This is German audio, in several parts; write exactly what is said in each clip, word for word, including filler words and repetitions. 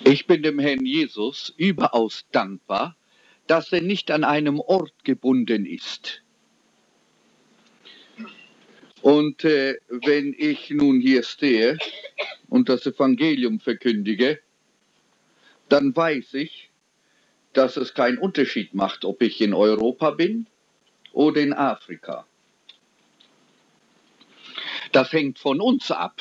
Ich bin dem Herrn Jesus überaus dankbar, dass er nicht an einem Ort gebunden ist. Und äh, wenn ich nun hier stehe und das Evangelium verkündige, dann weiß ich, dass es keinen Unterschied macht, ob ich in Europa bin oder in Afrika. Das hängt von uns ab,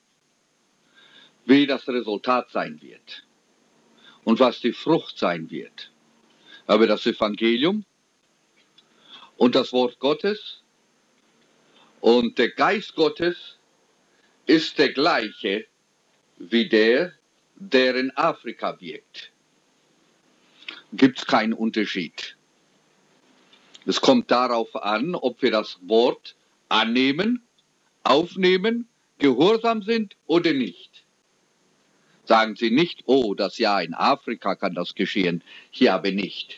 wie das Resultat sein wird und was die Frucht sein wird. Aber das Evangelium und das Wort Gottes und der Geist Gottes ist der gleiche wie der, der in Afrika wirkt. Gibt es keinen Unterschied. Es kommt darauf an, ob wir das Wort annehmen, aufnehmen, gehorsam sind oder nicht. Sagen Sie nicht, oh, das ja in Afrika kann das geschehen, hier aber nicht.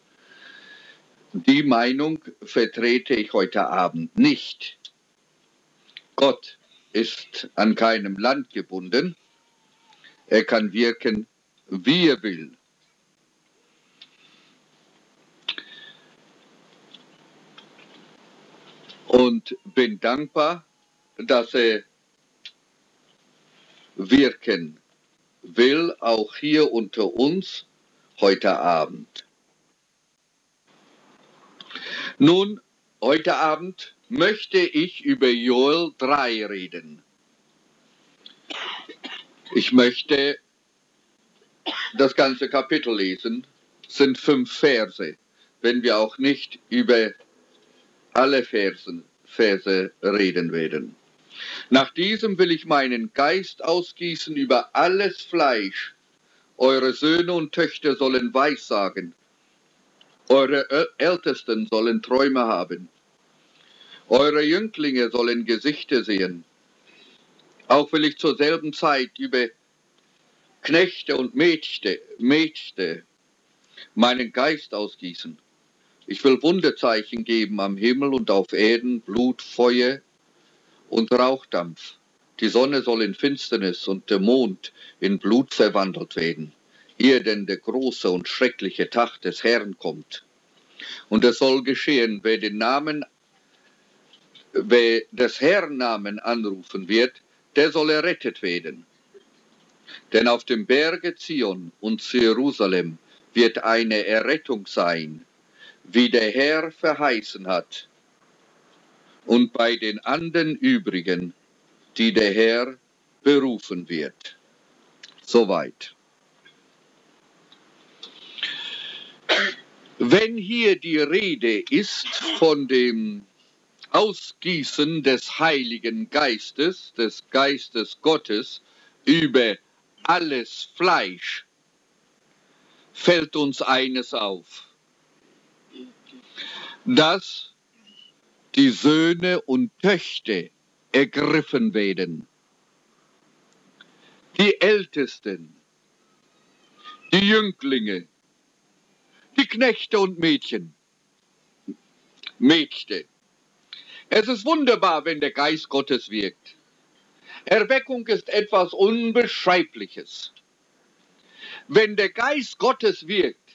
Die Meinung vertrete ich heute Abend nicht. Gott ist an keinem Land gebunden. Er kann wirken, wie er will. Und bin dankbar, dass er wirken will, auch hier unter uns heute Abend. Nun, heute Abend möchte ich über Joel drei reden. Ich möchte das ganze Kapitel lesen. Es sind fünf Verse, wenn wir auch nicht über alle Versen, Verse reden werden. Nach diesem will ich meinen Geist ausgießen über alles Fleisch. Eure Söhne und Töchter sollen Weissagen. Eure Ältesten sollen Träume haben. Eure Jünglinge sollen Gesichter sehen. Auch will ich zur selben Zeit über Knechte und Mägde, Mägde meinen Geist ausgießen. Ich will Wunderzeichen geben am Himmel und auf Erden, Blut, Feuer und Rauchdampf. Die Sonne soll in Finsternis und der Mond in Blut verwandelt werden, ehe denn der große und schreckliche Tag des Herrn kommt. Und es soll geschehen, wer den Namen, wer des Herrn Namen anrufen wird, der soll errettet werden. Denn auf dem Berge Zion und Jerusalem wird eine Errettung sein, wie der Herr verheißen hat, und bei den anderen übrigen, die der Herr berufen wird. Soweit. Wenn hier die Rede ist von dem Ausgießen des Heiligen Geistes, des Geistes Gottes über alles Fleisch, fällt uns eines auf, dass die Söhne und Töchter ergriffen werden. Die Ältesten, die Jünglinge, die Knechte und Mädchen, Mägde. Es ist wunderbar, wenn der Geist Gottes wirkt. Erweckung ist etwas Unbeschreibliches. Wenn der Geist Gottes wirkt,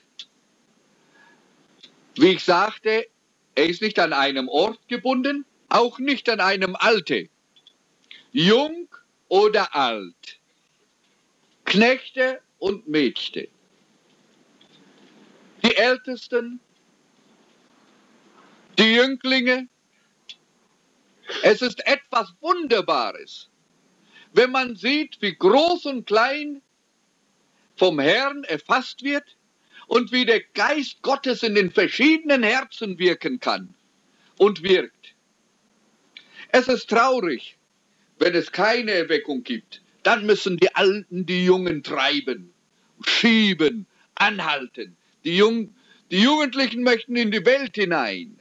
wie ich sagte, er ist nicht an einem Ort gebunden, auch nicht an einem Alter. Jung oder alt, Knechte und Mägde, die Ältesten, die Jünglinge. Es ist etwas Wunderbares, wenn man sieht, wie groß und klein vom Herrn erfasst wird und wie der Geist Gottes in den verschiedenen Herzen wirken kann und wirkt. Es ist traurig, wenn es keine Erweckung gibt. Dann müssen die Alten die Jungen treiben, schieben, anhalten. Die, Jung, die Jugendlichen möchten in die Welt hinein.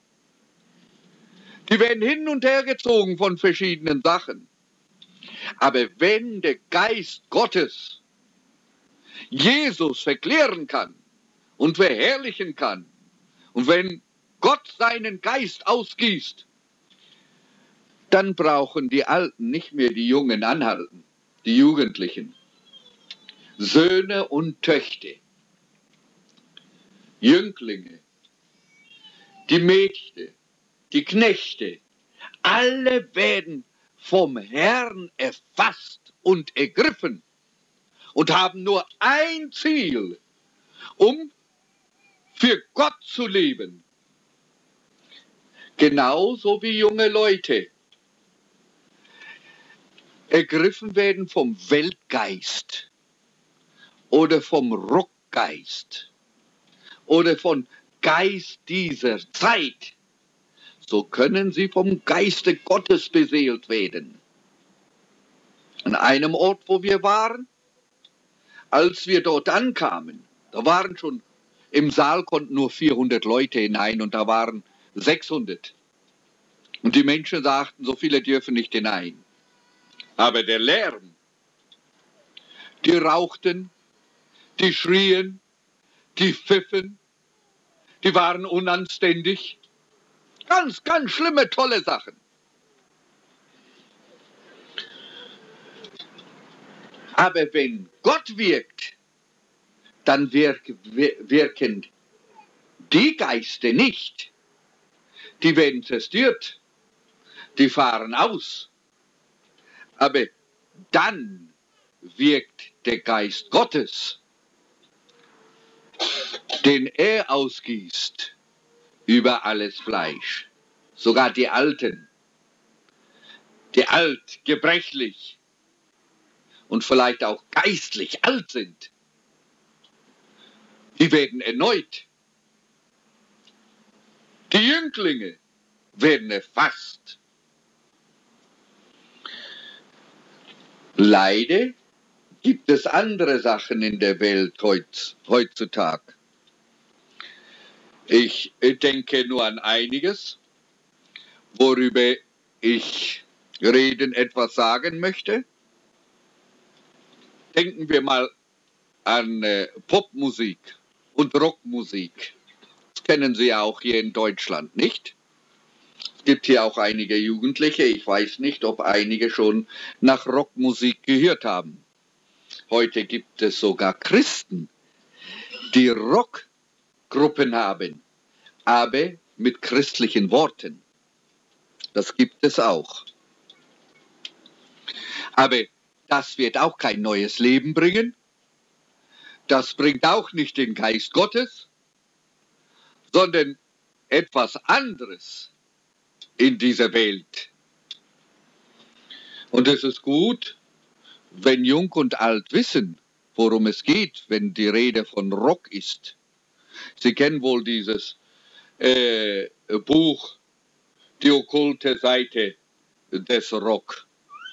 Die werden hin und her gezogen von verschiedenen Sachen. Aber wenn der Geist Gottes Jesus verklären kann und verherrlichen kann, und wenn Gott seinen Geist ausgießt, dann brauchen die Alten nicht mehr die Jungen anhalten, die Jugendlichen, Söhne und Töchter, Jünglinge, die Mägde, die Knechte, alle werden vom Herrn erfasst und ergriffen und haben nur ein Ziel, um für Gott zu leben. Genauso wie junge Leute ergriffen werden vom Weltgeist oder vom Rockgeist oder vom Geist dieser Zeit, so können sie vom Geiste Gottes beseelt werden. An einem Ort, wo wir waren, als wir dort ankamen, da waren schon, im Saal konnten nur vierhundert Leute hinein und da waren sechshundert. Und die Menschen sagten, so viele dürfen nicht hinein. Aber der Lärm, die rauchten, die schrien, die pfiffen, die waren unanständig. Ganz, ganz schlimme, tolle Sachen. Aber wenn Gott wirkt, dann wirk, wirken die Geister nicht. Die werden zerstört, die fahren aus. Aber dann wirkt der Geist Gottes, den er ausgießt über alles Fleisch. Sogar die Alten, die alt, gebrechlich und vielleicht auch geistlich alt sind, die werden erneut. Die Jünglinge werden erfasst. Leider gibt es andere Sachen in der Welt heutzutage. Ich denke nur an einiges, worüber ich reden, etwas sagen möchte. Denken wir mal an äh, Popmusik und Rockmusik. Das kennen Sie ja auch hier in Deutschland, nicht? Es gibt hier auch einige Jugendliche. Ich weiß nicht, ob einige schon nach Rockmusik gehört haben. Heute gibt es sogar Christen, die Rockgruppen haben, aber mit christlichen Worten. Das gibt es auch. Aber das wird auch kein neues Leben bringen. Das bringt auch nicht den Geist Gottes, sondern etwas anderes in dieser Welt. Und es ist gut, wenn Jung und Alt wissen, worum es geht, wenn die Rede von Rock ist. Sie kennen wohl dieses äh, Buch, Die okkulte Seite des Rock.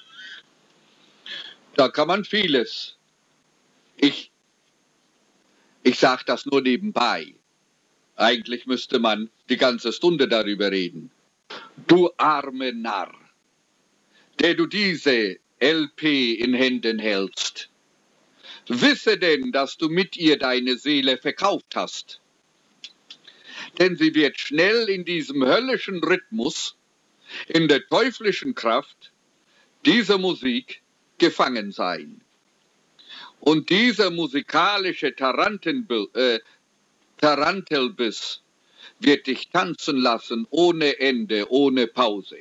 Da kann man vieles. Ich, ich sage das nur nebenbei. Eigentlich müsste man die ganze Stunde darüber reden. Du arme Narr, der du diese L P in Händen hältst. Wisse denn, dass du mit ihr deine Seele verkauft hast. Denn sie wird schnell in diesem höllischen Rhythmus, in der teuflischen Kraft dieser Musik gefangen sein. Und dieser musikalische Tarantelbiss äh, Tarantelbiss wird dich tanzen lassen ohne Ende, ohne Pause.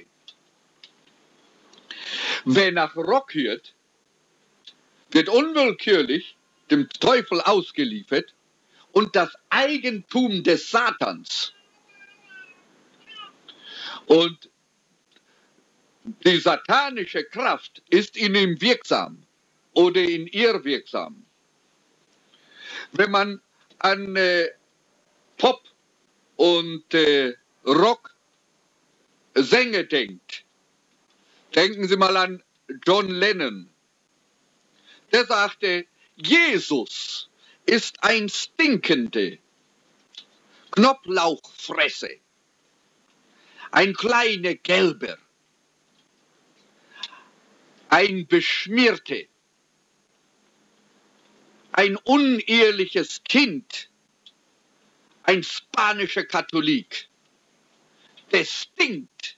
Wer nach Rock hört, wird unwillkürlich dem Teufel ausgeliefert und das Eigentum des Satans. Und die satanische Kraft ist in ihm wirksam oder in ihr wirksam. Wenn man an äh, Pop und äh, Rock-Sänger denkt, denken Sie mal an John Lennon. Der sagte, Jesus ist ein stinkende Knoblauchfresse, ein kleiner Gelber, ein Beschmierter, ein uneheliches Kind, ein spanischer Katholik. Der stinkt.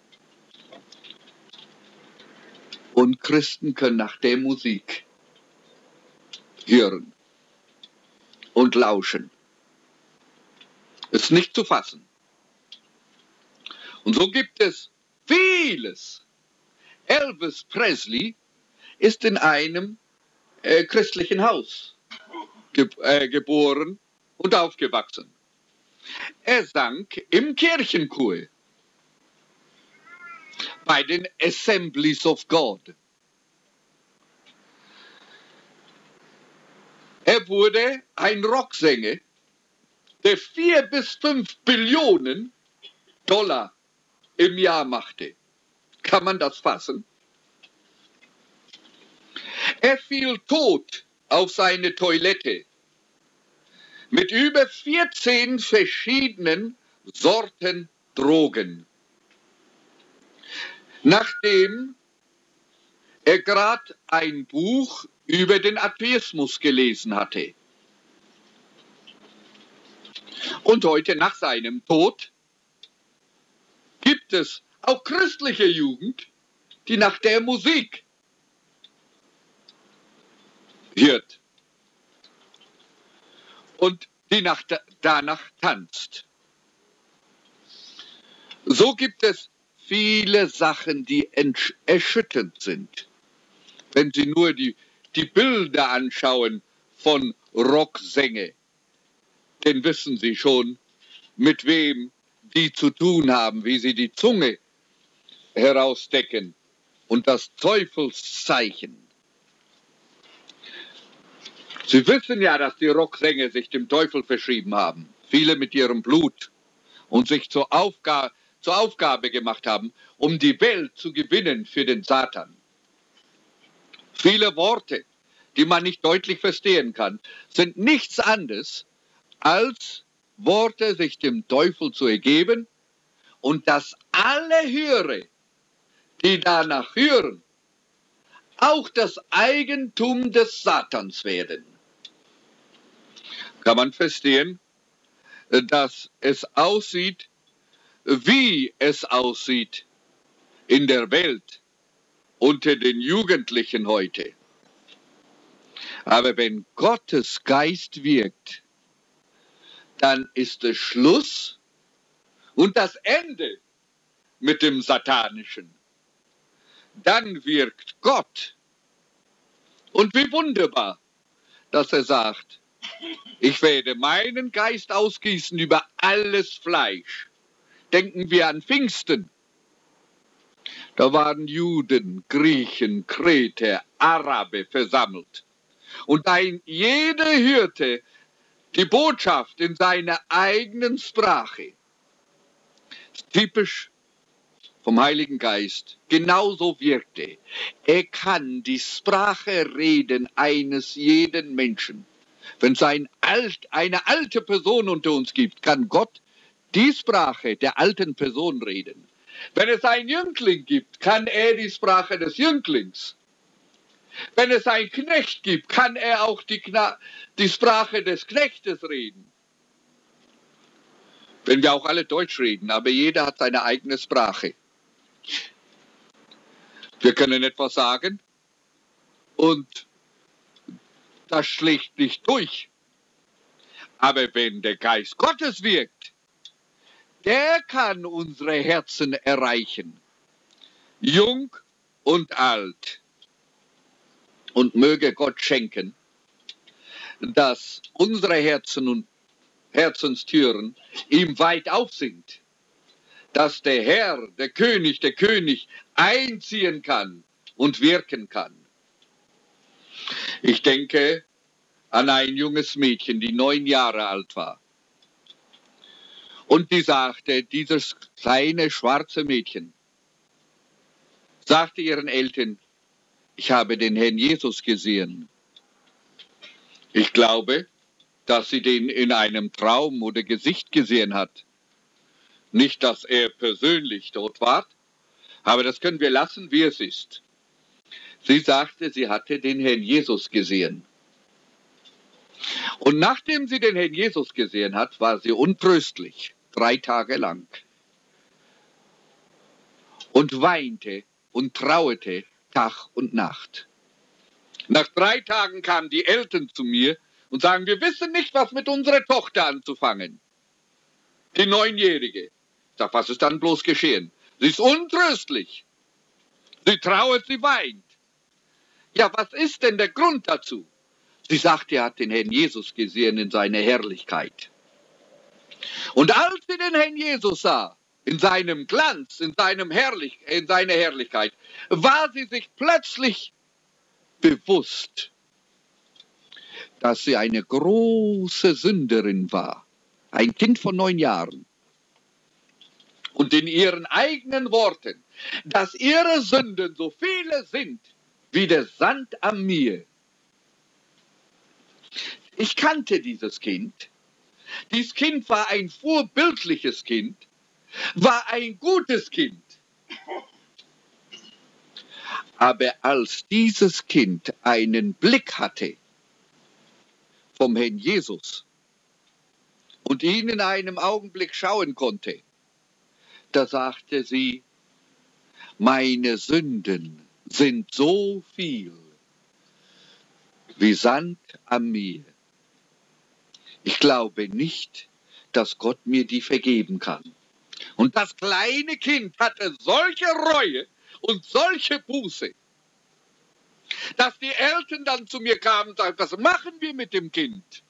Und Christen können nach der Musik hören und lauschen. Es ist nicht zu fassen. Und so gibt es vieles. Elvis Presley ist in einem äh, christlichen Haus ge äh, geboren und aufgewachsen. Er sang im Kirchenchor bei den Assemblies of God. Er wurde ein Rocksänger, der vier bis fünf Billionen Dollar im Jahr machte. Kann man das fassen? Er fiel tot auf seine Toilette mit über vierzehn verschiedenen Sorten Drogen, nachdem er gerade ein Buch über den Atheismus gelesen hatte. Und heute nach seinem Tod gibt es auch christliche Jugend, die nach der Musik hört und die nach, danach tanzt. So gibt es viele Sachen, die erschütternd sind. Wenn Sie nur die, die Bilder anschauen von Rocksänger, dann wissen Sie schon, mit wem die zu tun haben, wie sie die Zunge herausstecken und das Teufelszeichen. Sie wissen ja, dass die Rocksänger sich dem Teufel verschrieben haben, viele mit ihrem Blut, und sich zur Aufgabe, zur Aufgabe gemacht haben, um die Welt zu gewinnen für den Satan. Viele Worte, die man nicht deutlich verstehen kann, sind nichts anderes als Worte, sich dem Teufel zu ergeben, und dass alle Hörer, die danach hören, auch das Eigentum des Satans werden. Kann man verstehen, dass es aussieht, wie es aussieht in der Welt unter den Jugendlichen heute. Aber wenn Gottes Geist wirkt, dann ist es Schluss und das Ende mit dem Satanischen. Dann wirkt Gott. Und wie wunderbar, dass er sagt, ich werde meinen Geist ausgießen über alles Fleisch. Denken wir an Pfingsten. Da waren Juden, Griechen, Kreter, Araber versammelt. Und ein jeder hörte die Botschaft in seiner eigenen Sprache. Typisch vom Heiligen Geist. Genauso wirkte. Er kann die Sprache reden eines jeden Menschen. Wenn es ein alt, eine alte Person unter uns gibt, kann Gott die Sprache der alten Person reden. Wenn es einen Jüngling gibt, kann er die Sprache des Jünglings. Wenn es einen Knecht gibt, kann er auch die, Kna die Sprache des Knechtes reden. Wenn wir auch alle Deutsch reden, aber jeder hat seine eigene Sprache. Wir können etwas sagen und das schlägt nicht durch. Aber wenn der Geist Gottes wirkt, der kann unsere Herzen erreichen. Jung und alt. Und möge Gott schenken, dass unsere Herzen und Herzenstüren ihm weit auf sind. Dass der Herr, der König, der König einziehen kann und wirken kann. Ich denke an ein junges Mädchen, die neun Jahre alt war. Und die sagte, dieses kleine schwarze Mädchen, sagte ihren Eltern, ich habe den Herrn Jesus gesehen. Ich glaube, dass sie den in einem Traum oder Gesicht gesehen hat. Nicht, dass er persönlich dort war, aber das können wir lassen, wie es ist. Sie sagte, sie hatte den Herrn Jesus gesehen. Und nachdem sie den Herrn Jesus gesehen hat, war sie untröstlich, drei Tage lang. Und weinte und trauerte Tag und Nacht. Nach drei Tagen kamen die Eltern zu mir und sagen, wir wissen nicht, was mit unserer Tochter anzufangen. Die Neunjährige. Ich sag, was ist dann bloß geschehen? Sie ist untröstlich. Sie trauert, sie weint. Ja, was ist denn der Grund dazu? Sie sagt, er hat den Herrn Jesus gesehen in seiner Herrlichkeit. Und als sie den Herrn Jesus sah, in seinem Glanz, in, seinem Herrlich, in seiner Herrlichkeit, war sie sich plötzlich bewusst, dass sie eine große Sünderin war. Ein Kind von neun Jahren. Und in ihren eigenen Worten, dass ihre Sünden so viele sind, wie der Sand am Meer. Ich kannte dieses Kind. Dieses Kind war ein vorbildliches Kind, war ein gutes Kind. Aber als dieses Kind einen Blick hatte vom Herrn Jesus und ihn in einem Augenblick schauen konnte, da sagte sie, meine Sünden sind so viel wie Sand am Meer. Ich glaube nicht, dass Gott mir die vergeben kann. Und das kleine Kind hatte solche Reue und solche Buße, dass die Eltern dann zu mir kamen und sagten, was machen wir mit dem Kind?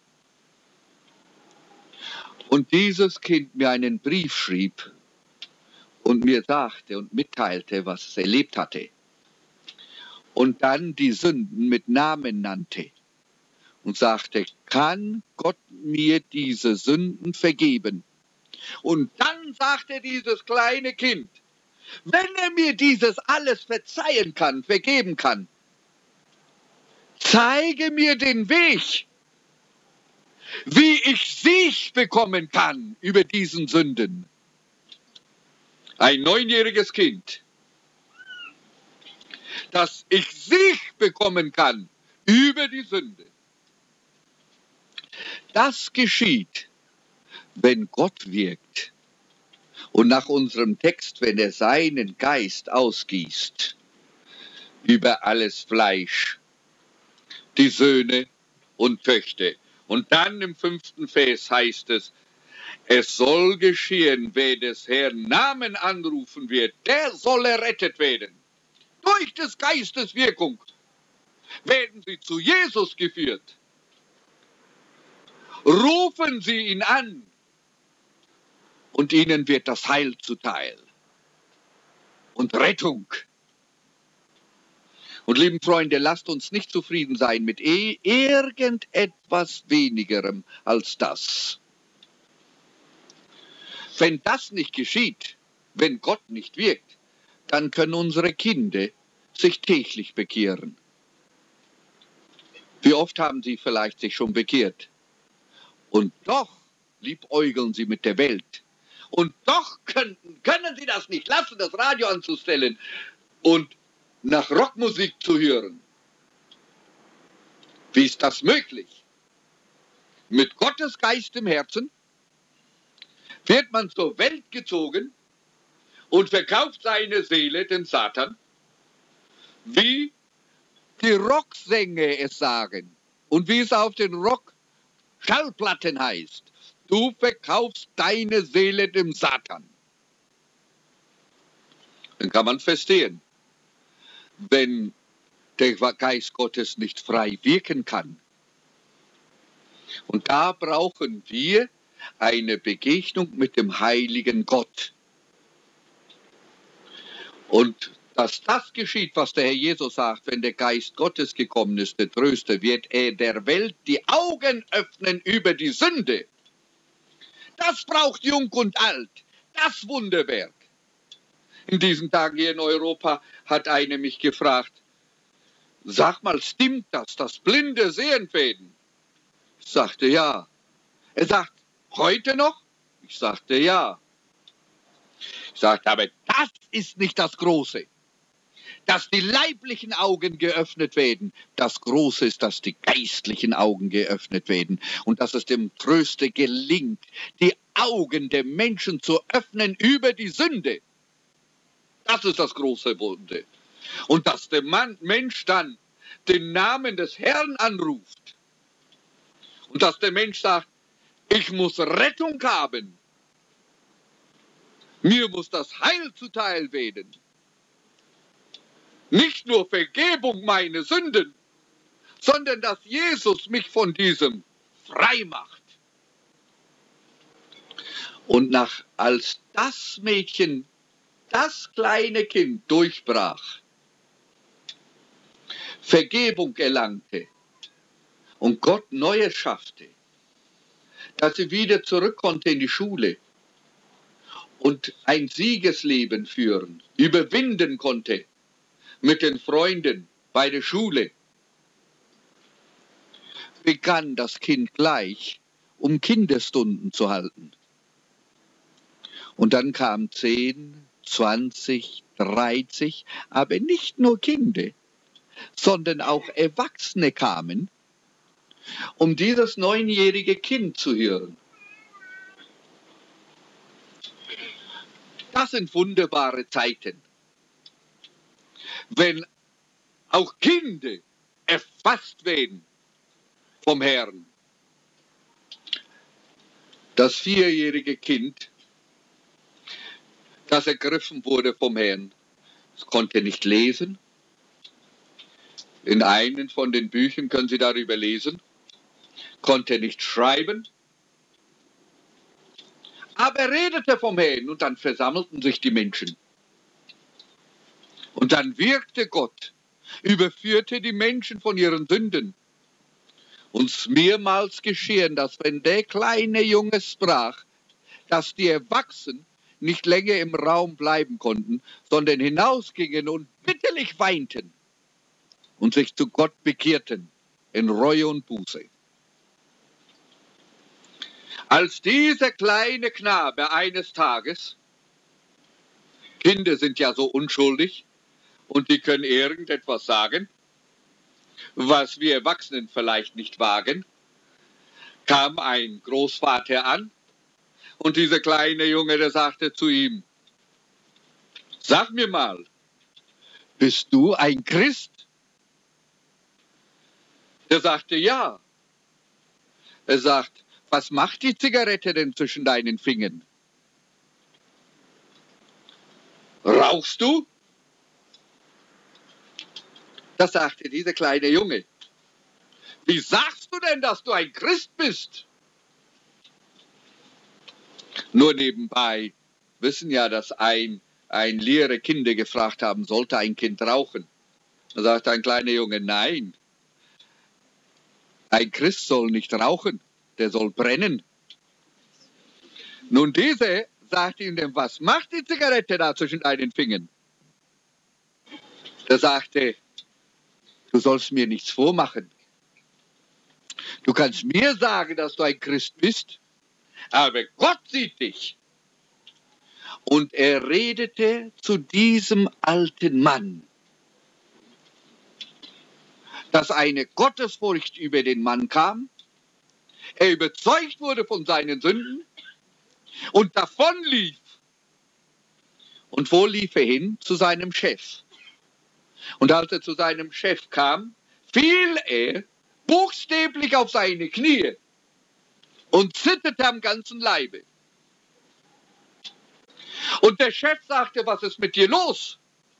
Und dieses Kind mir einen Brief schrieb und mir sagte und mitteilte, was es erlebt hatte. Und dann die Sünden mit Namen nannte und sagte, kann Gott mir diese Sünden vergeben? Und dann sagte dieses kleine Kind, wenn er mir dieses alles verzeihen kann, vergeben kann, zeige mir den Weg, wie ich Sieg bekommen kann über diesen Sünden. Ein neunjähriges Kind, dass ich Sieg bekommen kann über die Sünde. Das geschieht, wenn Gott wirkt und nach unserem Text, wenn er seinen Geist ausgießt über alles Fleisch, die Söhne und Töchter. Und dann im fünften Vers heißt es, es soll geschehen, wer des Herrn Namen anrufen wird, der soll errettet werden. Durch des Geistes Wirkung werden sie zu Jesus geführt. Rufen sie ihn an und ihnen wird das Heil zuteil und Rettung. Und lieben Freunde, lasst uns nicht zufrieden sein mit irgendetwas wenigerem als das. Wenn das nicht geschieht, wenn Gott nicht wirkt, dann können unsere Kinder sich täglich bekehren. Wie oft haben sie vielleicht sich schon bekehrt? Und doch liebäugeln sie mit der Welt. Und doch können, können sie das nicht lassen, das Radio anzustellen und nach Rockmusik zu hören. Wie ist das möglich? Mit Gottes Geist im Herzen wird man zur Welt gezogen und verkauft seine Seele dem Satan, wie die Rocksänger es sagen und wie es auf den Rock-Schallplatten heißt. Du verkaufst deine Seele dem Satan. Dann kann man verstehen, wenn der Geist Gottes nicht frei wirken kann. Und da brauchen wir eine Begegnung mit dem heiligen Gott. Und dass das geschieht, was der Herr Jesus sagt, wenn der Geist Gottes gekommen ist, der Tröster, wird er der Welt die Augen öffnen über die Sünde. Das braucht Jung und Alt, das Wunderwerk. In diesen Tagen hier in Europa hat eine mich gefragt, sag mal, stimmt das, dass Blinde sehen werden? Ich sagte ja. Er sagt, heute noch? Ich sagte ja. Ich sagte, aber das ist nicht das Große. Dass die leiblichen Augen geöffnet werden. Das Große ist, dass die geistlichen Augen geöffnet werden. Und dass es dem Tröster gelingt, die Augen der Menschen zu öffnen über die Sünde. Das ist das große Wunder. Und dass der Mann, Mensch dann den Namen des Herrn anruft und dass der Mensch sagt, ich muss Rettung haben, mir muss das Heil zuteil werden, nicht nur Vergebung meiner Sünden, sondern dass Jesus mich von diesem frei macht. Und nach, als das Mädchen, das kleine Kind durchbrach, Vergebung erlangte und Gott Neues schaffte, dass sie wieder zurück konnte in die Schule und ein Siegesleben führen, überwinden konnte mit den Freunden bei der Schule, begann das Kind gleich, um Kinderstunden zu halten. Und dann kamen zehn, zwanzig, dreißig, aber nicht nur Kinder, sondern auch Erwachsene kamen, um dieses neunjährige Kind zu hören. Das sind wunderbare Zeiten, wenn auch Kinder erfasst werden vom Herrn. Das vierjährige Kind, das ergriffen wurde vom Herrn, es konnte nicht lesen. In einem von den Büchern können Sie darüber lesen, konnte nicht schreiben, aber er redete vom Herrn und dann versammelten sich die Menschen. Und dann wirkte Gott, überführte die Menschen von ihren Sünden. Uns mehrmals geschehen, dass wenn der kleine Junge sprach, dass die Erwachsenen nicht länger im Raum bleiben konnten, sondern hinausgingen und bitterlich weinten und sich zu Gott bekehrten in Reue und Buße. Als dieser kleine Knabe eines Tages, Kinder sind ja so unschuldig und die können irgendetwas sagen, was wir Erwachsenen vielleicht nicht wagen, kam ein Großvater an und dieser kleine Junge, der sagte zu ihm, sag mir mal, bist du ein Christ? Er sagte, ja. Er sagt, was macht die Zigarette denn zwischen deinen Fingern? Rauchst du? Das sagte dieser kleine Junge. Wie sagst du denn, dass du ein Christ bist? Nur nebenbei wissen ja, dass ein, ein Lehrer Kinder gefragt haben, sollte ein Kind rauchen? Da sagte ein kleiner Junge, nein. Ein Christ soll nicht rauchen, der soll brennen. Nun dieser sagte ihm, was macht die Zigarette da zwischen deinen Fingern? Der sagte, du sollst mir nichts vormachen. Du kannst mir sagen, dass du ein Christ bist, aber Gott sieht dich. Und er redete zu diesem alten Mann, dass eine Gottesfurcht über den Mann kam, er überzeugt wurde von seinen Sünden und davonlief. Und wo lief er hin? Zu seinem Chef. Und als er zu seinem Chef kam, fiel er buchstäblich auf seine Knie und zitterte am ganzen Leibe. Und der Chef sagte, was ist mit dir los?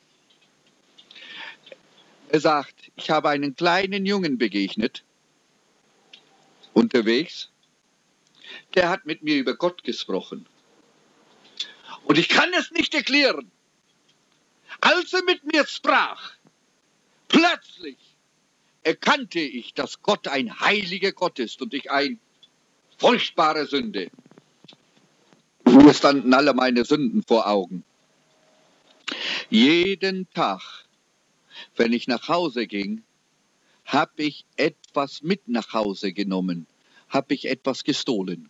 Er sagt, ich habe einen kleinen Jungen begegnet, unterwegs, der hat mit mir über Gott gesprochen. Und ich kann es nicht erklären. Als er mit mir sprach, plötzlich erkannte ich, dass Gott ein heiliger Gott ist und ich ein furchtbare Sünde. Mir standen alle meine Sünden vor Augen. Jeden Tag, wenn ich nach Hause ging, habe ich etwas mit nach Hause genommen, habe ich etwas gestohlen.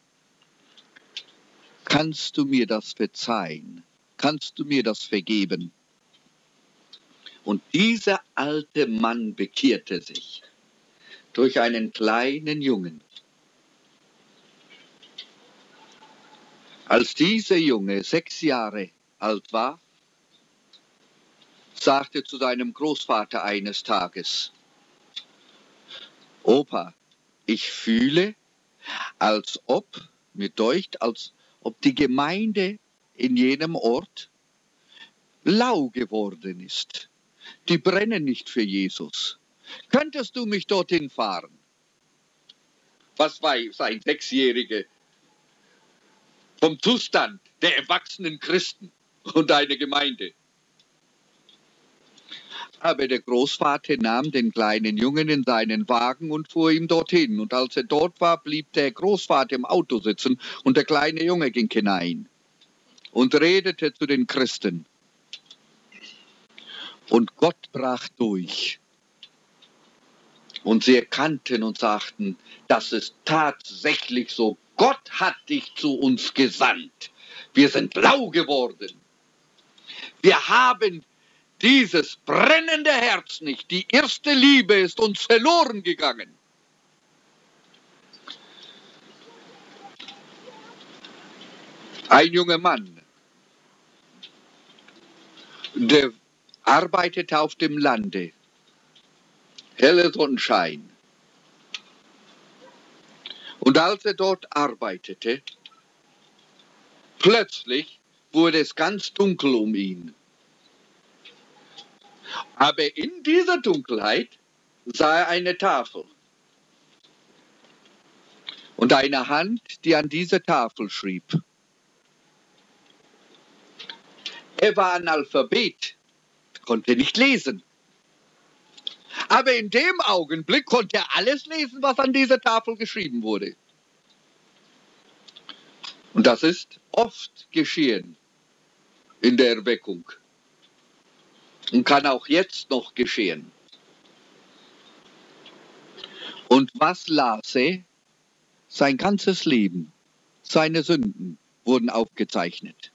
Kannst du mir das verzeihen? Kannst du mir das vergeben? Und dieser alte Mann bekehrte sich durch einen kleinen Jungen. Als dieser Junge sechs Jahre alt war, sagte zu seinem Großvater eines Tages: Opa, ich fühle, als ob, mir deucht, als ob die Gemeinde in jenem Ort lau geworden ist. Die brennen nicht für Jesus. Könntest du mich dorthin fahren? Was weiß ein Sechsjähriger vom Zustand der erwachsenen Christen und eine Gemeinde? Aber der Großvater nahm den kleinen Jungen in seinen Wagen und fuhr ihm dorthin. Und als er dort war, blieb der Großvater im Auto sitzen und der kleine Junge ging hinein und redete zu den Christen. Und Gott brach durch. Und sie erkannten und sagten, das ist tatsächlich so. Gott hat dich zu uns gesandt. Wir sind lau geworden. Wir haben dieses brennende Herz nicht. Die erste Liebe ist uns verloren gegangen. Ein junger Mann, der arbeitete auf dem Lande. Heller Sonnenschein. Und als er dort arbeitete, plötzlich wurde es ganz dunkel um ihn. Aber in dieser Dunkelheit sah er eine Tafel und eine Hand, die an dieser Tafel schrieb. Er war Analphabet, konnte nicht lesen. Aber in dem Augenblick konnte er alles lesen, was an dieser Tafel geschrieben wurde. Und das ist oft geschehen in der Erweckung und kann auch jetzt noch geschehen. Und was las er? Sein ganzes Leben, seine Sünden wurden aufgezeichnet.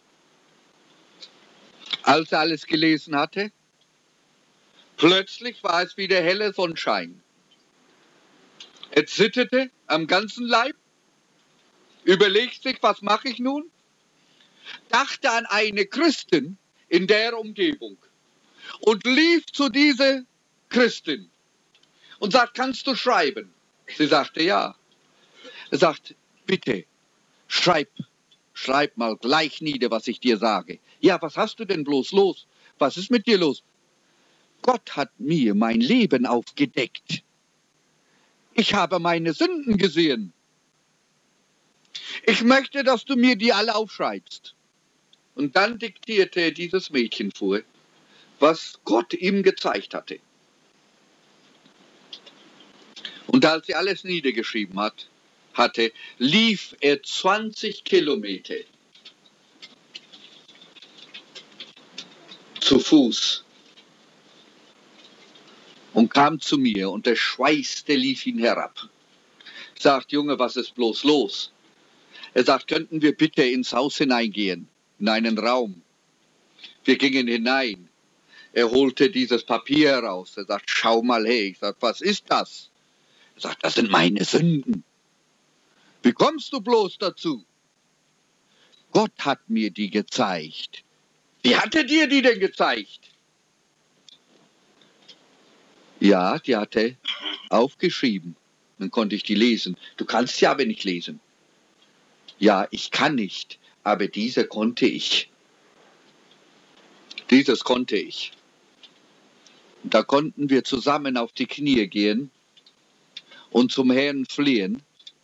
Als er alles gelesen hatte, plötzlich war es wieder heller Sonnenschein. Er zitterte am ganzen Leib, überlegte sich, was mache ich nun? Dachte an eine Christin in der Umgebung und lief zu dieser Christin und sagt, kannst du schreiben? Sie sagte, ja. Er sagt, bitte, schreib, schreib mal gleich nieder, was ich dir sage. Ja, was hast du denn bloß los? Was ist mit dir los? Gott hat mir mein Leben aufgedeckt. Ich habe meine Sünden gesehen. Ich möchte, dass du mir die alle aufschreibst. Und dann diktierte er dieses Mädchen vor, was Gott ihm gezeigt hatte. Und als er alles niedergeschrieben hat, hatte, lief er zwanzig Kilometer zu Fuß und kam zu mir und der Schweiß, der lief ihn herab. Sagt, Junge, was ist bloß los? Er sagt, könnten wir bitte ins Haus hineingehen, in einen Raum. Wir gingen hinein. Er holte dieses Papier heraus. Er sagt, schau mal her. Ich sage, was ist das? Er sagt, das sind meine Sünden. Wie kommst du bloß dazu? Gott hat mir die gezeigt. Wie hat er dir die denn gezeigt? Ja, die hat er aufgeschrieben. Dann konnte ich die lesen. Du kannst sie aber nicht lesen. Ja, ich kann nicht, aber diese konnte ich. Dieses konnte ich. Und da konnten wir zusammen auf die Knie gehen und zum Herrn flehen.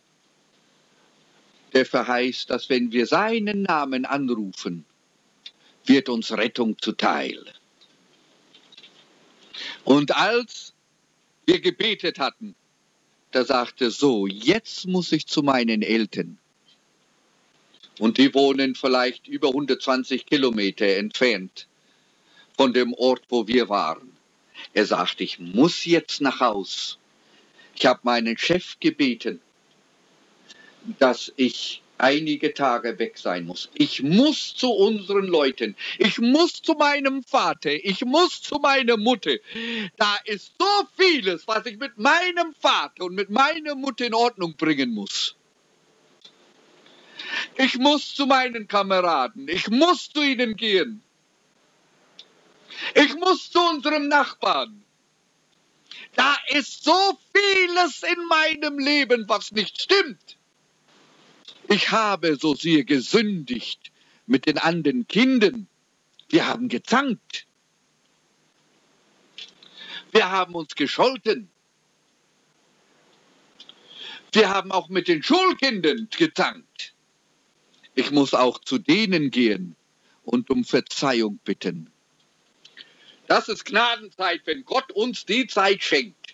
Der verheißt, dass wenn wir seinen Namen anrufen, wird uns Rettung zuteil. Und als wir gebetet hatten, da sagte so, jetzt muss ich zu meinen Eltern. Und die wohnen vielleicht über hundertzwanzig Kilometer entfernt von dem Ort, wo wir waren. Er sagte, ich muss jetzt nach Haus. Ich habe meinen Chef gebeten, dass ich einige Tage weg sein muss. Ich muss zu unseren Leuten. Ich muss zu meinem Vater. Ich muss zu meiner Mutter. Da ist so vieles, was ich mit meinem Vater und mit meiner Mutter in Ordnung bringen muss. Ich muss zu meinen Kameraden. Ich muss zu ihnen gehen. Ich muss zu unserem Nachbarn. Da ist so vieles in meinem Leben, was nicht stimmt. Ich habe so sehr gesündigt mit den anderen Kindern. Wir haben gezankt. Wir haben uns gescholten. Wir haben auch mit den Schulkindern gezankt. Ich muss auch zu denen gehen und um Verzeihung bitten. Das ist Gnadenzeit, wenn Gott uns die Zeit schenkt,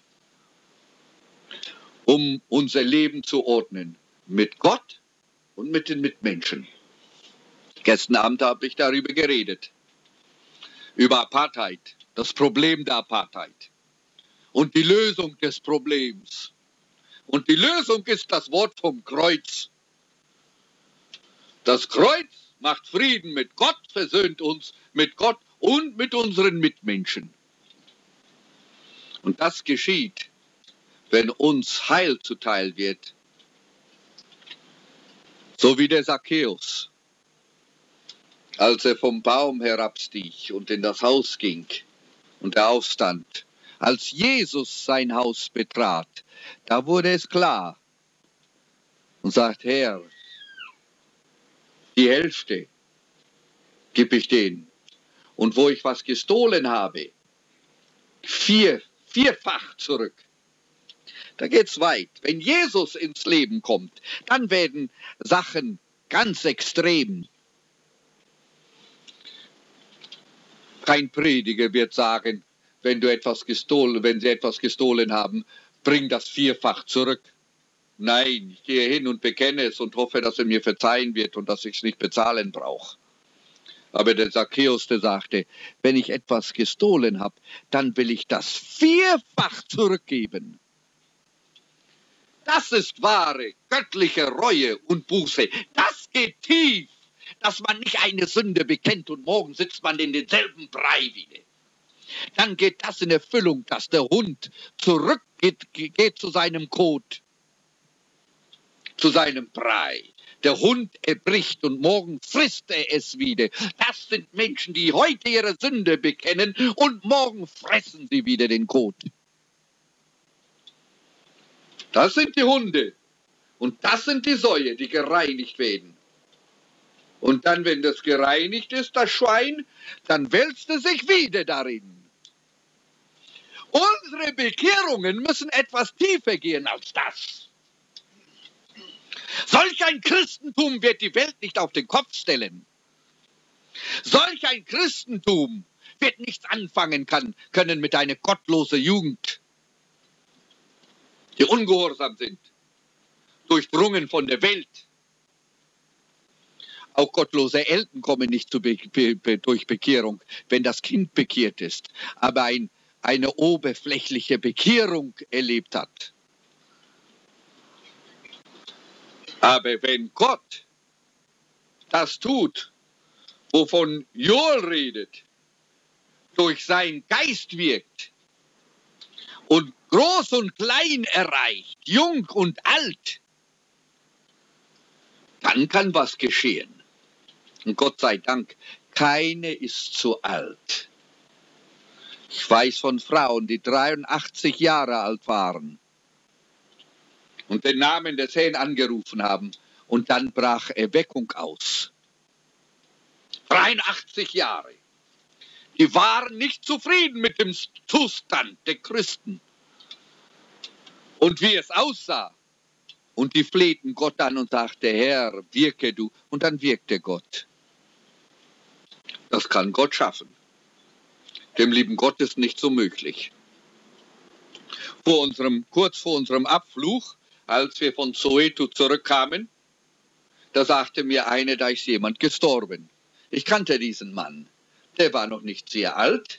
um unser Leben zu ordnen. Mit Gott und mit den Mitmenschen. Gestern Abend habe ich darüber geredet. Über Apartheid, das Problem der Apartheid und die Lösung des Problems. Und die Lösung ist das Wort vom Kreuz. Das Kreuz macht Frieden mit Gott, versöhnt uns mit Gott und mit unseren Mitmenschen. Und das geschieht, wenn uns Heil zuteil wird. So wie der Zacchaeus, als er vom Baum herabstieg und in das Haus ging und er aufstand. Als Jesus sein Haus betrat, da wurde es klar und sagt, Herr, die Hälfte gebe ich denen. Und wo ich was gestohlen habe, vier, vierfach zurück. Da geht's weit. Wenn Jesus ins Leben kommt, dann werden Sachen ganz extrem. Kein Prediger wird sagen, wenn du etwas gestohlen, wenn sie etwas gestohlen haben, bring das vierfach zurück. Nein, ich gehe hin und bekenne es und hoffe, dass er mir verzeihen wird und dass ich es nicht bezahlen brauche. Aber der Zacchaeus, der sagte, wenn ich etwas gestohlen habe, dann will ich das vierfach zurückgeben. Das ist wahre, göttliche Reue und Buße. Das geht tief, dass man nicht eine Sünde bekennt und morgen sitzt man in denselben Brei wieder. Dann geht das in Erfüllung, dass der Hund zurückgeht geht zu seinem Kot, zu seinem Brei. Der Hund erbricht und morgen frisst er es wieder. Das sind Menschen, die heute ihre Sünde bekennen und morgen fressen sie wieder den Kot. Das sind die Hunde und das sind die Säue, die gereinigt werden. Und dann, wenn das gereinigt ist, das Schwein, dann wälzt es sich wieder darin. Unsere Bekehrungen müssen etwas tiefer gehen als das. Solch ein Christentum wird die Welt nicht auf den Kopf stellen. Solch ein Christentum wird nichts anfangen kann, können mit einer gottlosen Jugend, die ungehorsam sind, durchdrungen von der Welt. Auch gottlose Eltern kommen nicht zu be be durch Bekehrung, wenn das Kind bekehrt ist, aber ein, eine oberflächliche Bekehrung erlebt hat. Aber wenn Gott das tut, wovon Joel redet, durch seinen Geist wirkt und groß und klein erreicht, jung und alt, dann kann was geschehen. Und Gott sei Dank, keine ist zu alt. Ich weiß von Frauen, die dreiundachtzig Jahre alt waren und den Namen des Herrn angerufen haben und dann brach Erweckung aus. dreiundachtzig Jahre. Die waren nicht zufrieden mit dem Zustand der Christen und wie es aussah. Und die flehten Gott an und sagte, Herr, wirke du. Und dann wirkte Gott. Das kann Gott schaffen. Dem lieben Gott ist nicht so möglich. Vor unserem, kurz vor unserem Abflug, als wir von Soweto zurückkamen, da sagte mir eine, da ist jemand gestorben. Ich kannte diesen Mann. Der war noch nicht sehr alt,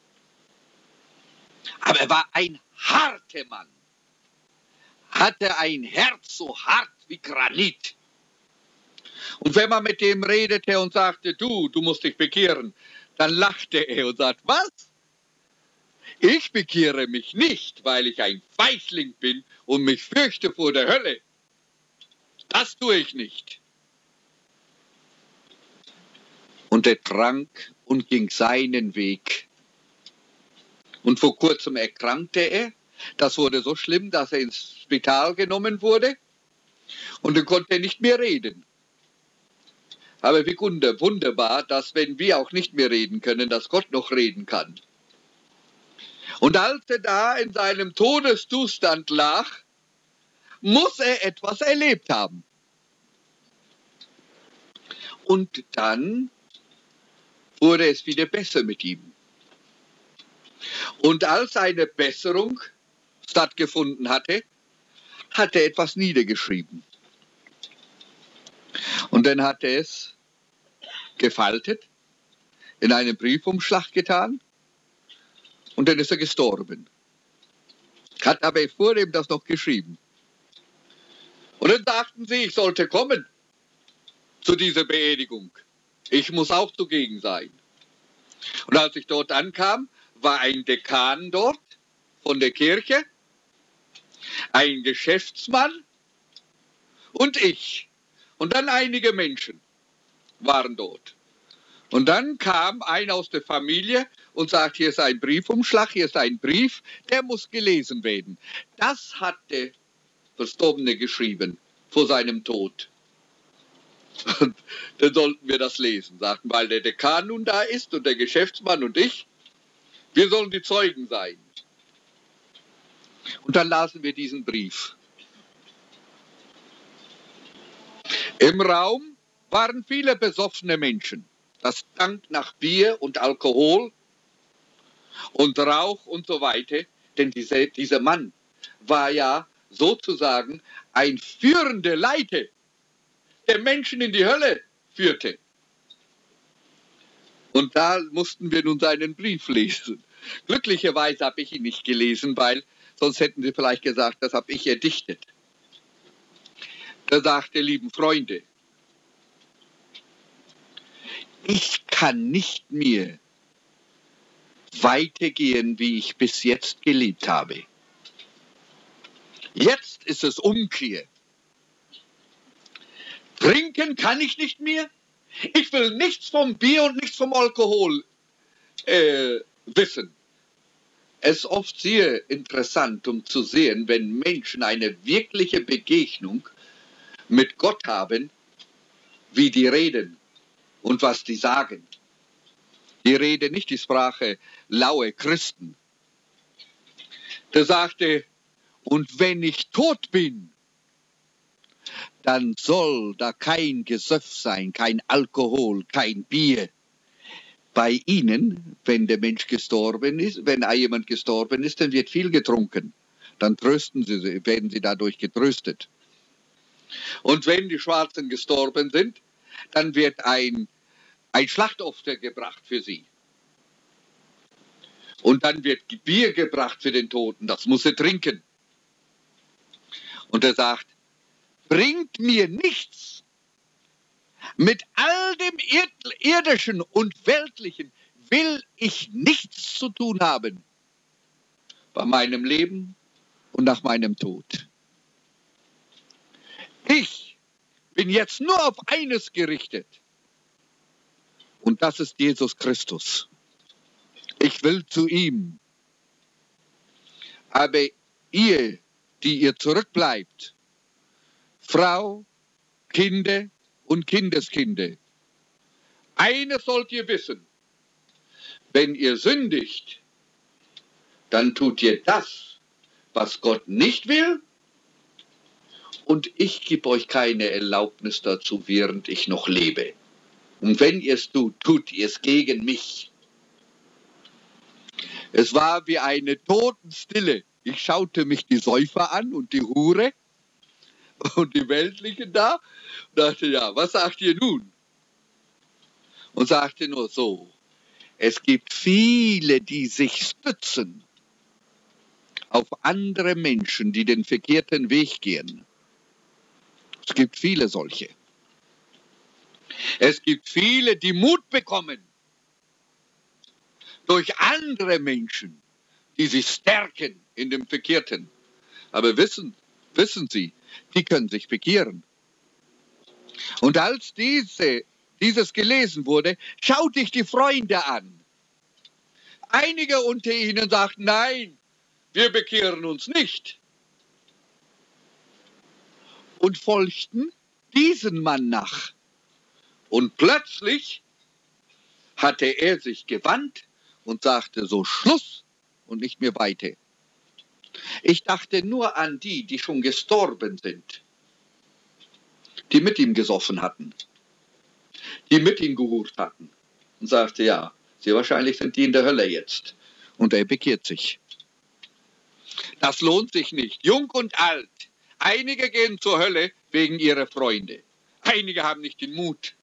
aber er war ein harter Mann. Hatte ein Herz so hart wie Granit. Und wenn man mit dem redete und sagte, du, du musst dich bekehren, dann lachte er und sagte, was? Ich bekehre mich nicht, weil ich ein Feigling bin und mich fürchte vor der Hölle. Das tue ich nicht. Und er trank und ging seinen Weg Und vor kurzem erkrankte er. Das wurde so schlimm, dass er ins Spital genommen wurde. Und dann konnte er nicht mehr reden. Aber wie wunderbar, dass wenn wir auch nicht mehr reden können, dass Gott noch reden kann. Und als er da in seinem Todeszustand lag, muss er etwas erlebt haben. Und dann wurde es wieder besser mit ihm. Und als eine Besserung stattgefunden hatte, hat er etwas niedergeschrieben. Und dann hat er es gefaltet, in einen Briefumschlag getan und dann ist er gestorben. Hat aber vor dem das noch geschrieben. Und dann sagten sie, ich sollte kommen zu dieser Beerdigung. Ich muss auch zugegen sein. Und als ich dort ankam, war ein Dekan dort von der Kirche, ein Geschäftsmann und ich. Und dann einige Menschen waren dort. Und dann kam einer aus der Familie und sagt, hier ist ein Briefumschlag, hier ist ein Brief, der muss gelesen werden. Das hat der Verstorbene geschrieben vor seinem Tod. Und dann sollten wir das lesen, sagten, weil der Dekan nun da ist und der Geschäftsmann und ich, wir sollen die Zeugen sein. Und dann lasen wir diesen Brief. Im Raum waren viele besoffene Menschen. Das stank nach Bier und Alkohol und Rauch und so weiter. Denn diese, dieser Mann war ja sozusagen ein führender Leiter, der Menschen in die Hölle führte. Und da mussten wir nun seinen Brief lesen. Glücklicherweise habe ich ihn nicht gelesen, weil sonst hätten sie vielleicht gesagt, das habe ich erdichtet. Da sagte, lieben Freunde, ich kann nicht mehr weitergehen, wie ich bis jetzt gelebt habe. Jetzt ist es Umkehr. Trinken kann ich nicht mehr. Ich will nichts vom Bier und nichts vom Alkohol äh, wissen. Es ist oft sehr interessant, um zu sehen, wenn Menschen eine wirkliche Begegnung mit Gott haben, wie die reden und was die sagen. Die reden nicht die Sprache laue Christen. Der sagte, und wenn ich tot bin, dann soll da kein Gesöff sein, kein Alkohol, kein Bier. Bei ihnen, wenn der Mensch gestorben ist, wenn jemand gestorben ist, dann wird viel getrunken. Dann trösten sie, werden sie dadurch getröstet. Und wenn die Schwarzen gestorben sind, dann wird ein, ein Schlachtopfer gebracht für sie. Und dann wird Bier gebracht für den Toten, das muss er trinken. Und er sagt, bringt mir nichts. Mit all dem Irdischen und Weltlichen will ich nichts zu tun haben. Bei meinem Leben und nach meinem Tod. Ich bin jetzt nur auf eines gerichtet. Und das ist Jesus Christus. Ich will zu ihm. Aber ihr, die ihr zurückbleibt, Frau, Kinder und Kindeskinder, eines sollt ihr wissen, wenn ihr sündigt, dann tut ihr das, was Gott nicht will, und ich gebe euch keine Erlaubnis dazu, während ich noch lebe. Und wenn ihr es tut, tut ihr es gegen mich. Es war wie eine Totenstille. Ich schaute mich die Säufer an und die Hure und die Weltlichen da und dachte, ja, was sagt ihr nun? Und sagte nur so, es gibt viele, die sich stützen auf andere Menschen, die den verkehrten Weg gehen. Es gibt viele solche. Es gibt viele, die Mut bekommen durch andere Menschen, die sich stärken in dem Verkehrten. Aber wissen, wissen Sie, die können sich bekehren. Und als diese, dieses gelesen wurde, schaute ich die Freunde an. Einige unter ihnen sagten, nein, wir bekehren uns nicht. Und folgten diesen Mann nach. Und plötzlich hatte er sich gewandt und sagte, so Schluss und nicht mehr weiter. Ich dachte nur an die, die schon gestorben sind, die mit ihm gesoffen hatten, die mit ihm gehurt hatten. Und sagte, ja, sehr wahrscheinlich sind die in der Hölle jetzt. Und er bekehrt sich. Das lohnt sich nicht, jung und alt. Einige gehen zur Hölle wegen ihrer Freunde. Einige haben nicht den Mut.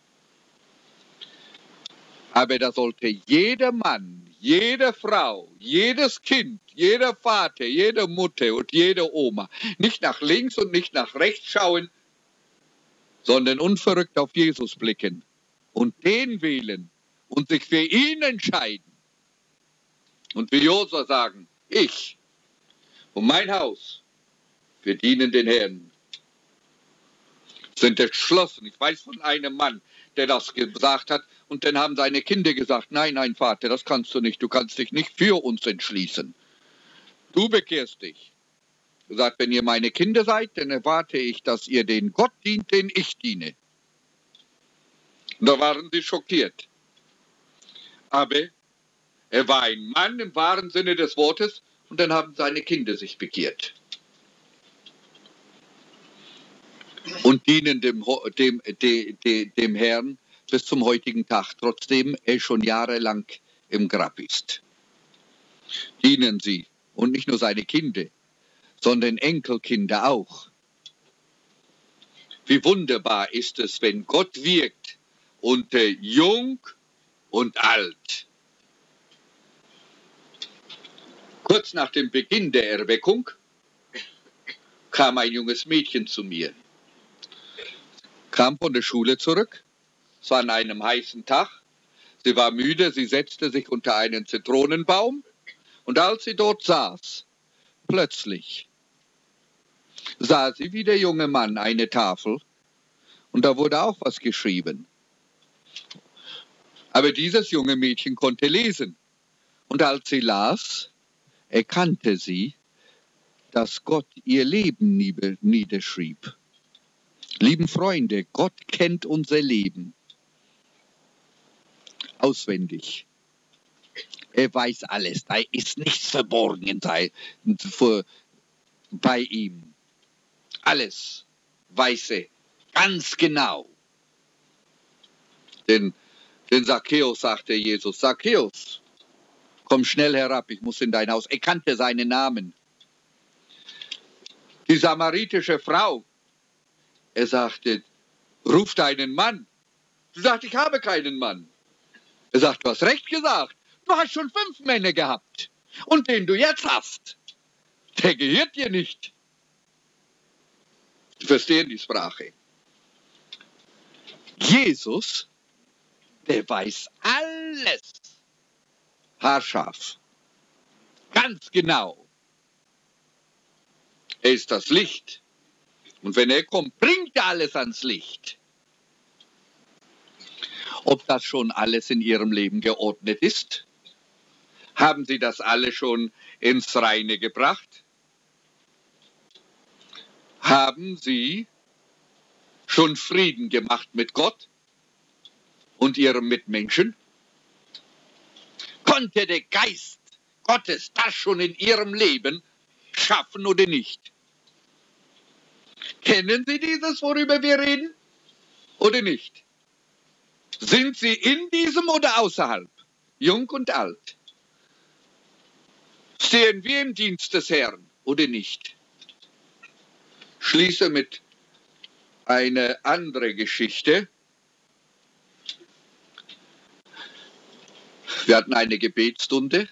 Aber da sollte jeder Mann, jede Frau, jedes Kind, jeder Vater, jede Mutter und jede Oma nicht nach links und nicht nach rechts schauen, sondern unverrückt auf Jesus blicken und den wählen und sich für ihn entscheiden. Und wie Josua sagen, ich und mein Haus, wir dienen den Herrn. Sind entschlossen. Ich weiß von einem Mann, der das gesagt hat. Und dann haben seine Kinder gesagt, nein, nein, Vater, das kannst du nicht. Du kannst dich nicht für uns entschließen. Du bekehrst dich. Er sagt, wenn ihr meine Kinder seid, dann erwarte ich, dass ihr den Gott dient, den ich diene. Und da waren sie schockiert. Aber er war ein Mann im wahren Sinne des Wortes. Und dann haben seine Kinder sich bekehrt. Und dienen dem, dem, dem, dem, dem Herrn bis zum heutigen Tag, trotzdem er schon jahrelang im Grab ist. Dienen sie, und nicht nur seine Kinder, sondern Enkelkinder auch. Wie wunderbar ist es, wenn Gott wirkt unter jung und alt. Kurz nach dem Beginn der Erweckung kam ein junges Mädchen zu mir. Kam von der Schule zurück. Es war an einem heißen Tag. Sie war müde, sie setzte sich unter einen Zitronenbaum. Und als sie dort saß, plötzlich sah sie wie der junge Mann eine Tafel. Und da wurde auch was geschrieben. Aber dieses junge Mädchen konnte lesen. Und als sie las, erkannte sie, dass Gott ihr Leben niederschrieb. Lieben Freunde, Gott kennt unser Leben auswendig. Er weiß alles. Da ist nichts verborgen bei ihm. Alles weiß er ganz genau. Denn, denn Zacchaeus sagte Jesus, Zacchaeus, komm schnell herab, ich muss in dein Haus. Er kannte seinen Namen. Die samaritische Frau, er sagte, ruf deinen Mann. Sie sagt, ich habe keinen Mann. Er sagt, du hast recht gesagt. Du hast schon fünf Männer gehabt. Und den du jetzt hast, der gehört dir nicht. Sie verstehen die Sprache. Jesus, der weiß alles. Haarscharf. Ganz genau. Er ist das Licht. Und wenn er kommt, bringt er alles ans Licht. Ob das schon alles in Ihrem Leben geordnet ist? Haben Sie das alle schon ins Reine gebracht? Haben Sie schon Frieden gemacht mit Gott und Ihrem Mitmenschen? Konnte der Geist Gottes das schon in Ihrem Leben schaffen oder nicht? Kennen Sie dieses, worüber wir reden? Oder nicht? Sind Sie in diesem oder außerhalb? Jung und alt? Stehen wir im Dienst des Herrn oder nicht? Schließe mit einer anderen Geschichte. Wir hatten eine Gebetsstunde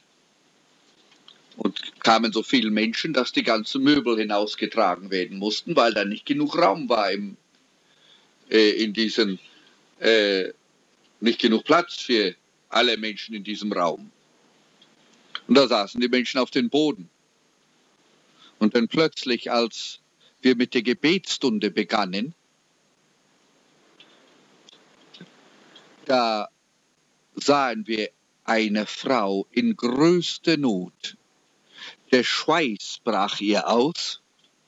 und kamen so viele Menschen, dass die ganzen Möbel hinausgetragen werden mussten, weil da nicht genug Raum war im, äh, in diesen, äh, nicht genug Platz für alle Menschen in diesem Raum. Und da saßen die Menschen auf dem Boden. Und dann plötzlich, als wir mit der Gebetsstunde begannen, da sahen wir eine Frau in größter Not. Der Schweiß brach ihr aus.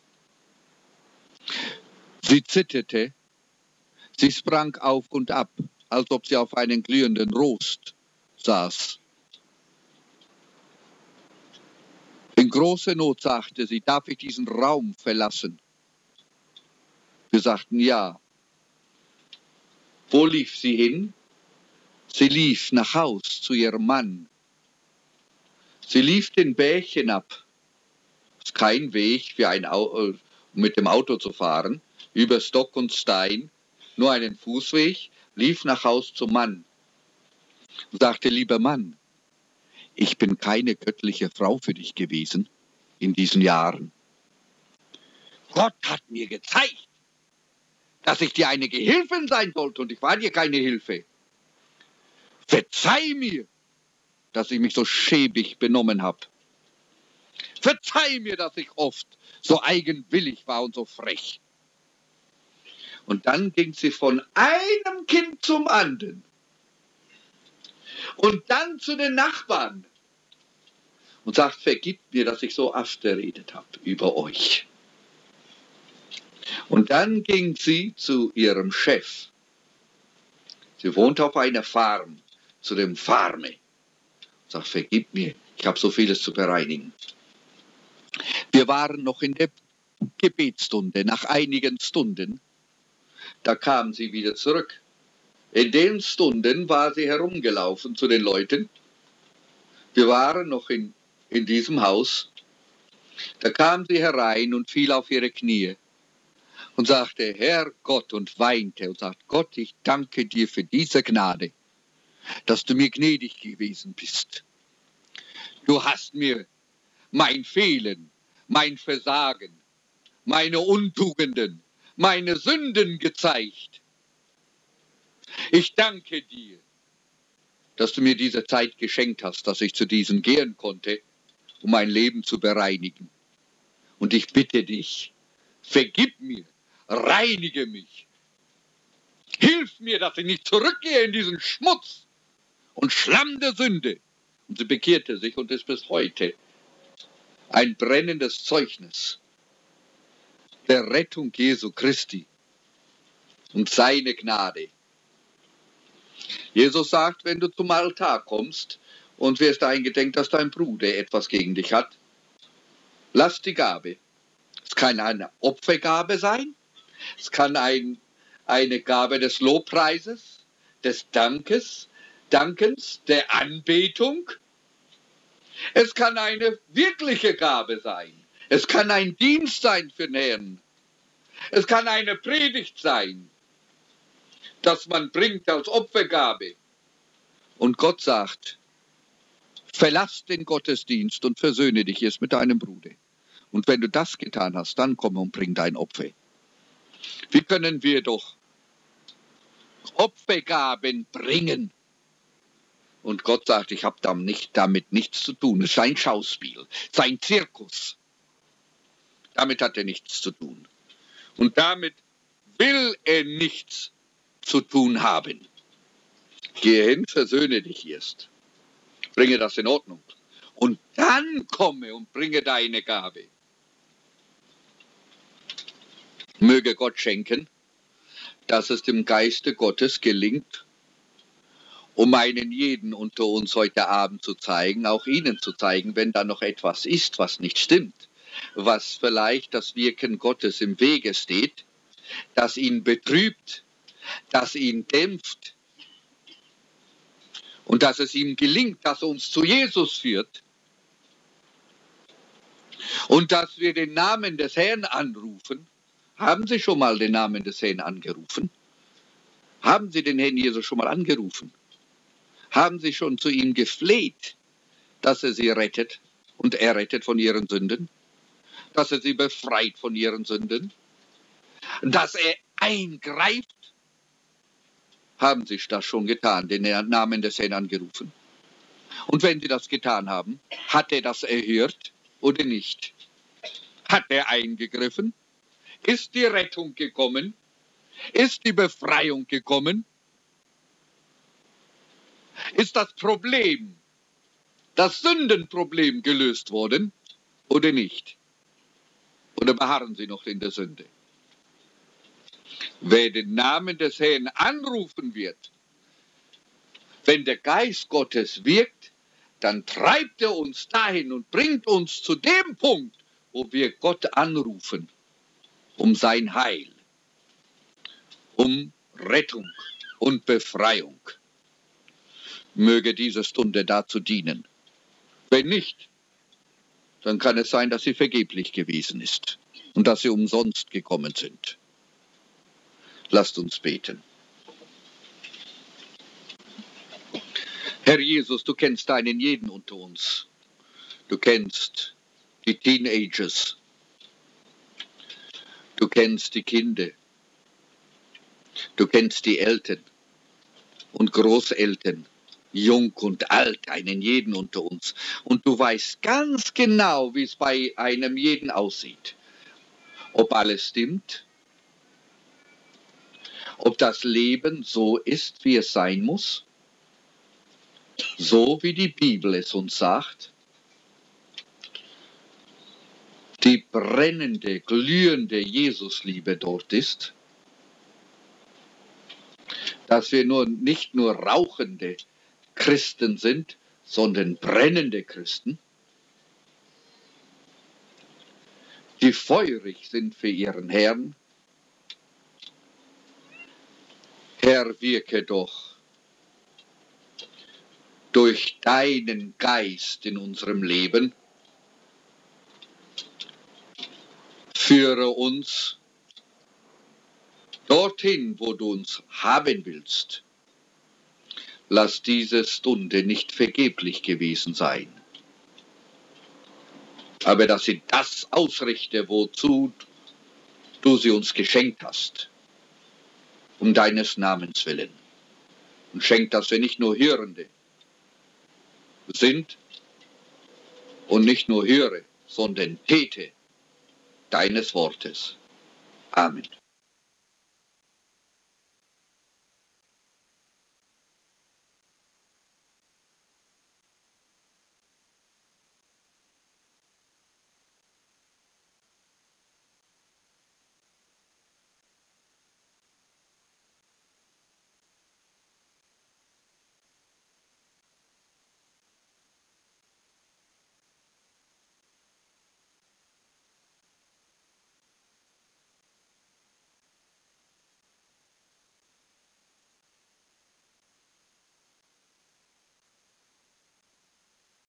Sie zitterte. Sie sprang auf und ab, als ob sie auf einem glühenden Rost saß. In großer Not sagte sie, darf ich diesen Raum verlassen? Wir sagten ja. Wo lief sie hin? Sie lief nach Haus zu ihrem Mann. Sie lief den Berg hinab. Es ist kein Weg, für ein Au- mit dem Auto zu fahren, über Stock und Stein, nur einen Fußweg, lief nach Haus zum Mann und sagte, lieber Mann, ich bin keine göttliche Frau für dich gewesen in diesen Jahren. Gott hat mir gezeigt, dass ich dir eine Gehilfin sein sollte und ich war dir keine Hilfe. Verzeih mir, dass ich mich so schäbig benommen habe. Verzeih mir, dass ich oft so eigenwillig war und so frech. Und dann ging sie von einem Kind zum anderen. Und dann zu den Nachbarn. Und sagt, vergibt mir, dass ich so abgeredet habe über euch. Und dann ging sie zu ihrem Chef. Sie wohnt auf einer Farm, zu dem Farme. Sagt, vergib mir, ich habe so vieles zu bereinigen. Wir waren noch in der Gebetsstunde, nach einigen Stunden. Da kam sie wieder zurück. In den Stunden war sie herumgelaufen zu den Leuten. Wir waren noch in, in diesem Haus. Da kam sie herein und fiel auf ihre Knie und sagte, Herr Gott, und weinte und sagt, Gott, ich danke dir für diese Gnade, dass du mir gnädig gewesen bist. Du hast mir mein Fehlen, mein Versagen, meine Untugenden, meine Sünden gezeigt. Ich danke dir, dass du mir diese Zeit geschenkt hast, dass ich zu diesen gehen konnte, um mein Leben zu bereinigen. Und ich bitte dich, vergib mir, reinige mich. Hilf mir, dass ich nicht zurückgehe in diesen Schmutz und Schlamm der Sünde. Und sie bekehrte sich und ist bis heute ein brennendes Zeugnis der Rettung Jesu Christi und seine Gnade. Jesus sagt, wenn du zum Altar kommst und wirst eingedenk, dass dein Bruder etwas gegen dich hat, lass die Gabe. Es kann eine Opfergabe sein, es kann ein, eine Gabe des Lobpreises, des Dankes, Dankens, der Anbetung. Es kann eine wirkliche Gabe sein. Es kann ein Dienst sein für den Herrn. Es kann eine Predigt sein, das man bringt als Opfergabe. Und Gott sagt, verlass den Gottesdienst und versöhne dich jetzt mit deinem Bruder. Und wenn du das getan hast, dann komm und bring dein Opfer. Wie können wir doch Opfergaben bringen? Und Gott sagt, ich habe damit, nicht, damit nichts zu tun. Es ist ein Schauspiel, es ist ein Zirkus. Damit hat er nichts zu tun. Und damit will er nichts zu tun haben. Gehe hin, versöhne dich erst. Bringe das in Ordnung. Und dann komme und bringe deine Gabe. Möge Gott schenken, dass es dem Geiste Gottes gelingt, um einen jeden unter uns heute Abend zu zeigen, auch Ihnen zu zeigen, wenn da noch etwas ist, was nicht stimmt, was vielleicht das Wirken Gottes im Wege steht, das ihn betrübt, das ihn dämpft und dass es ihm gelingt, dass er uns zu Jesus führt und dass wir den Namen des Herrn anrufen. Haben Sie schon mal den Namen des Herrn angerufen? Haben Sie den Herrn Jesus schon mal angerufen? Haben Sie schon zu ihm gefleht, dass er Sie rettet und er rettet von Ihren Sünden? Dass er Sie befreit von Ihren Sünden? Dass er eingreift? Haben Sie das schon getan, den Namen des Herrn angerufen? Und wenn Sie das getan haben, hat er das erhört oder nicht? Hat er eingegriffen? Ist die Rettung gekommen? Ist die Befreiung gekommen? Ist das Problem, das Sündenproblem gelöst worden oder nicht? Oder beharren Sie noch in der Sünde? Wer den Namen des Herrn anrufen wird, wenn der Geist Gottes wirkt, dann treibt er uns dahin und bringt uns zu dem Punkt, wo wir Gott anrufen, um sein Heil, um Rettung und Befreiung. Möge diese Stunde dazu dienen. Wenn nicht, dann kann es sein, dass sie vergeblich gewesen ist und dass sie umsonst gekommen sind. Lasst uns beten. Herr Jesus, du kennst einen jeden unter uns. Du kennst die Teenagers. Du kennst die Kinder. Du kennst die Eltern und Großeltern, jung und alt, einen jeden unter uns. Und du weißt ganz genau, wie es bei einem jeden aussieht. Ob alles stimmt, ob das Leben so ist, wie es sein muss, so wie die Bibel es uns sagt. Die brennende, glühende Jesusliebe dort ist, dass wir nur, nicht nur rauchende Christen sind, sondern brennende Christen, die feurig sind für ihren Herrn. Herr, wirke doch durch deinen Geist in unserem Leben. Führe uns dorthin, wo du uns haben willst. Lass diese Stunde nicht vergeblich gewesen sein, aber dass sie das ausrichte, wozu du sie uns geschenkt hast, um deines Namens willen. Und schenk, dass wir nicht nur Hörende sind und nicht nur höre, sondern Täter deines Wortes. Amen.